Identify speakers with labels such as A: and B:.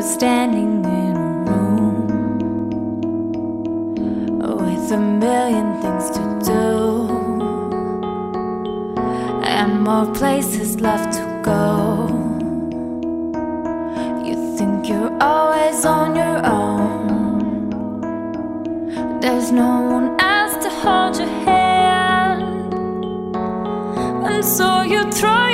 A: you're standing in a room with a million things to do and more places left to go. You think you're always on your own, there's no one else to hold your hand, and so you throw